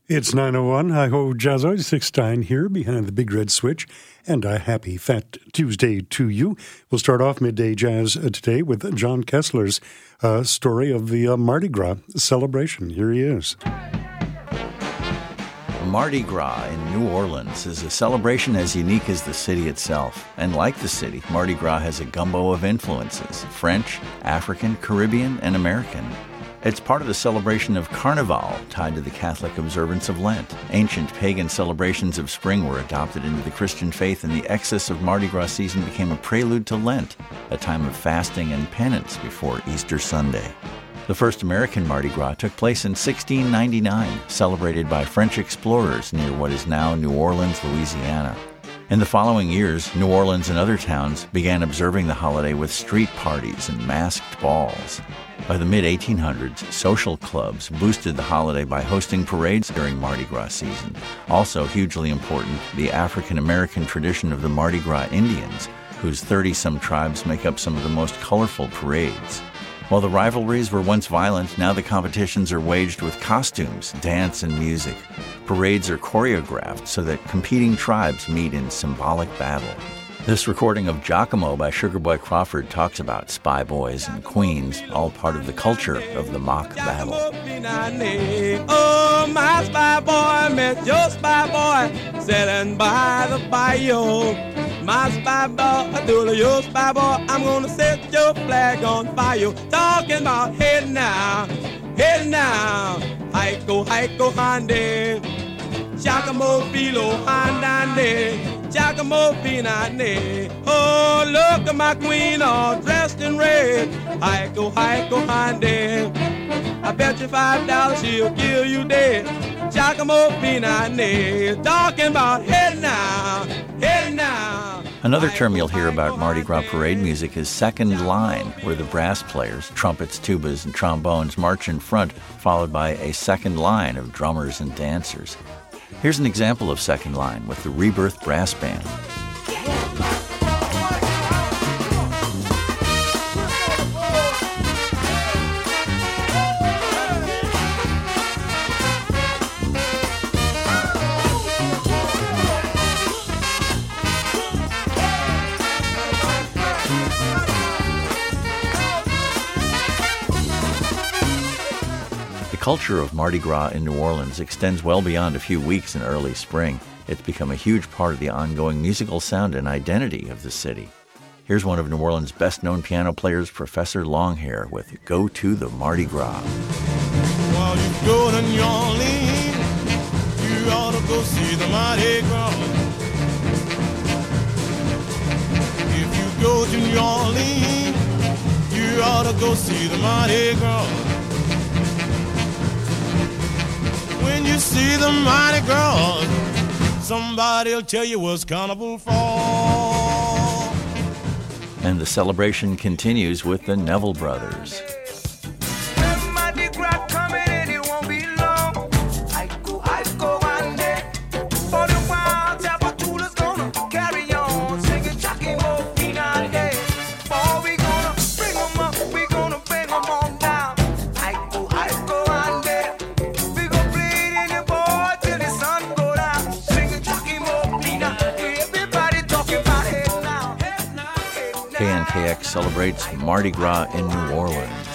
It's 9:01. Hi-ho, Jazzo. 6-9 here behind the Big Red Switch, and a happy Fat Tuesday to you. We'll start off Midday Jazz today with John Kessler's story of the Mardi Gras celebration. Here he is. Mardi Gras in New Orleans is a celebration as unique as the city itself. And like the city, Mardi Gras has a gumbo of influences: French, African, Caribbean, and American. It's part of the celebration of Carnival, tied to the Catholic observance of Lent. Ancient pagan celebrations of spring were adopted into the Christian faith, and the excess of Mardi Gras season became a prelude to Lent, a time of fasting and penance before Easter Sunday. The first American Mardi Gras took place in 1699, celebrated by French explorers near what is now New Orleans, Louisiana. In the following years, New Orleans and other towns began observing the holiday with street parties and masked balls. By the mid-1800s, social clubs boosted the holiday by hosting parades during Mardi Gras season. Also hugely important, the African-American tradition of the Mardi Gras Indians, whose 30-some tribes make up some of the most colorful parades. While the rivalries were once violent, now the competitions are waged with costumes, dance, and music. Parades are choreographed so that competing tribes meet in symbolic battle. This recording of Giacomo by Sugar Boy Crawford talks about spy boys and queens, all part of the culture of the mock battle. Oh, my spy boy met your spy boy sitting by the bayou. My spy boy, do your spy boy, I'm gonna set your flag on fire. Talking about hey now, hiko, hande, Giacomo filo handande. Giacomo Pinane. Oh, look at my queen all dressed in red. Hiko, hande. I bet you $5 she'll kill you dead. Giacomo Pinane. Talking about head now. Another term you'll hear about Mardi Gras parade music is second line, where the brass players, trumpets, tubas, and trombones march in front, followed by a second line of drummers and dancers. Here's an example of second line with the Rebirth Brass Band. The culture of Mardi Gras in New Orleans extends well beyond a few weeks in early spring. It's become a huge part of the ongoing musical sound and identity of the city. Here's one of New Orleans' best-known piano players, Professor Longhair, with Go to the Mardi Gras. While you go to New Orleans, you ought to go see the Mardi Gras. If you go to New Orleans, you ought to go see the Mardi Gras. When you see the Mardi Gras, somebody'll tell you what's carnival for. And the celebration continues with the Neville Brothers. Mardi Gras coming and it won't be long. I go one day. For the wild Tapatula's gonna carry on singing Giacomo Pinane. Oh, we gonna bring them up, we gonna bring them on down. I go one day. We gonna play it in the boy till the sun go down. Singing Giacomo Pinane. Everybody talking about it now. KNKX celebrates Mardi Gras in New Orleans.